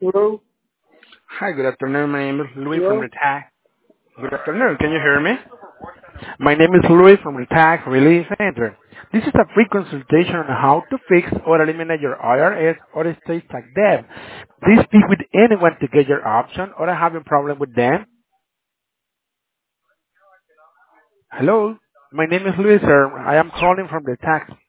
Hello? Hi, good afternoon. My name is Louis from Hello? the Tax. Good afternoon. Can you hear me? My name is Louis from the Tax Relief Center. This is a free consultation on how to fix or eliminate your IRS or estate tax debt. Please speak with anyone to get your option or are having problem with them. Hello? My name is Louis, sir. I am calling from the tax